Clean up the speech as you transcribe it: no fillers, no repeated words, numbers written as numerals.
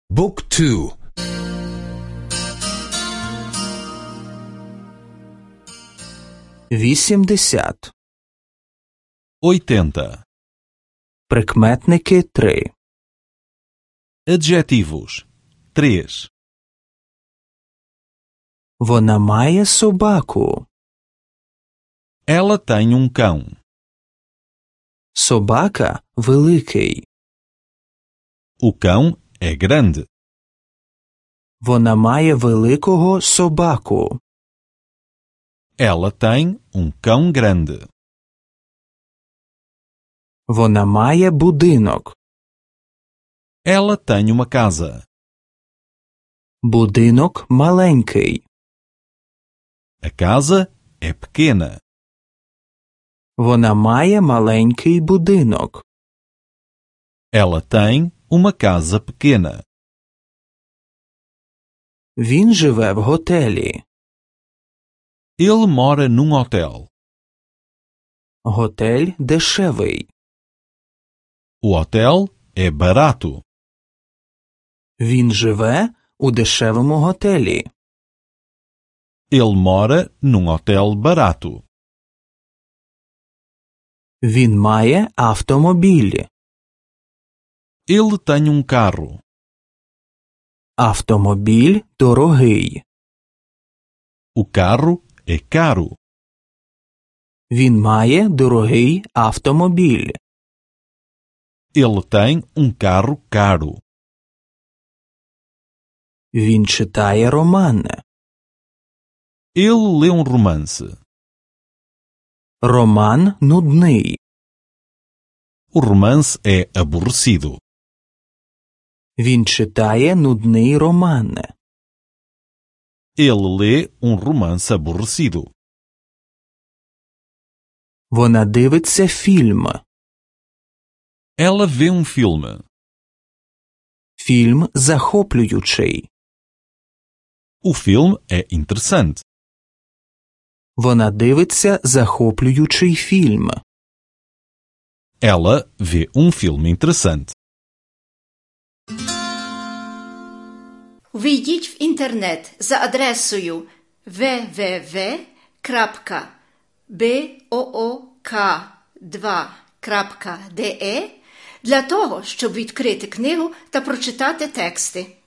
Book 2. 80. 80. Прикметники 3. Adjetivos. 3. Вона має собаку. Ela tem cão. Собака великий. O cão é grande. Вона має великого собаку. Ela tem cão grande. Вона має будинок. Ela tem uma casa. Будинок маленький. A casa é pequena. Вона має маленький будинок. Ela tem uma casa pequena. Він живе в готелі. Ele mora num hotel. Готель дешевий. O hotel é barato. Він живе у дешевому готелі. Ele mora num hotel barato. Він має автомобіль. Ele tem carro. Автомобіль дорогий. O carro é caro. Він має дорогий автомобіль. Ele tem carro caro. Він читає романи. Ele lê romance. Роман нудний. O romance é aborrecido. Він читає нудний роман. Ele lê romance aborrecido. Вона дивиться фільм. Ela vê filme. Фільм захоплюючий. O filme é interessante. Вона дивиться захоплюючий фільм. Ela vê filme interessante. Ввійдіть в інтернет за адресою www.book2.de для того, щоб відкрити книгу та прочитати тексти.